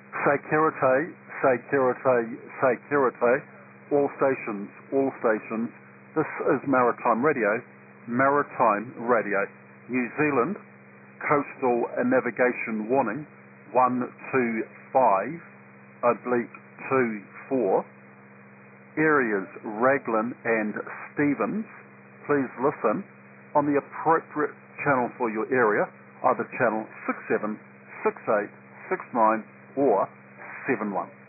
Security, security, security. All stations, all stations. This is Maritime Radio, Maritime Radio. New Zealand, coastal navigation warning, 125, oblique 24. Areas Raglan and Stevens, please listen on the appropriate channel for your area, either channel 67, 68, 69 or 71.